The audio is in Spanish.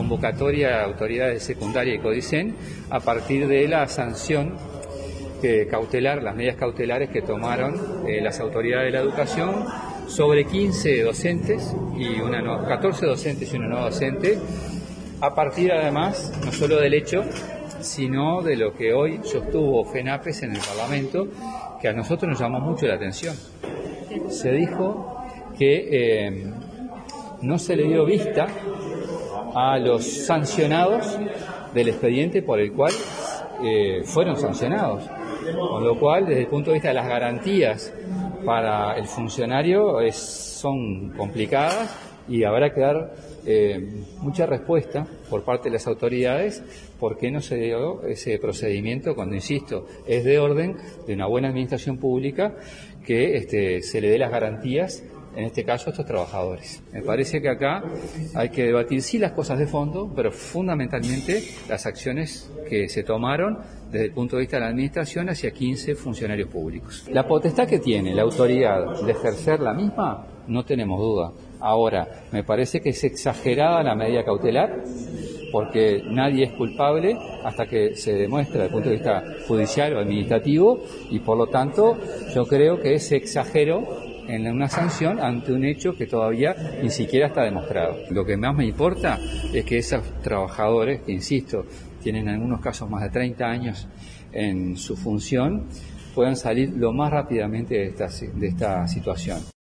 Convocatoria a autoridades secundarias y CODICEN a partir de la sanción cautelar, las medidas cautelares que tomaron las autoridades de la educación sobre 15 docentes y 14 docentes y una no docente, a partir además no solo del hecho, sino de lo que hoy sostuvo FENAPES en el Parlamento, que a nosotros nos llamó mucho la atención. Se dijo que no se le dio vista a los sancionados del expediente por el cual fueron sancionados, con lo cual desde el punto de vista de las garantías para el funcionario son complicadas y habrá que dar mucha respuesta por parte de las autoridades por qué no se dio ese procedimiento cuando, insisto, es de orden de una buena administración pública que se le dé las garantías, en este caso a estos trabajadores. Me parece que acá hay que debatir sí las cosas de fondo, pero fundamentalmente las acciones que se tomaron desde el punto de vista de la administración hacia 15 funcionarios públicos. La potestad que tiene la autoridad de ejercer la misma, no tenemos duda. Ahora, me parece que es exagerada la medida cautelar, porque nadie es culpable hasta que se demuestre desde el punto de vista judicial o administrativo, y por lo tanto yo creo que se exageró en una sanción ante un hecho que todavía ni siquiera está demostrado. Lo que más me importa es que esos trabajadores, que insisto, tienen en algunos casos más de 30 años en su función, puedan salir lo más rápidamente de esta situación.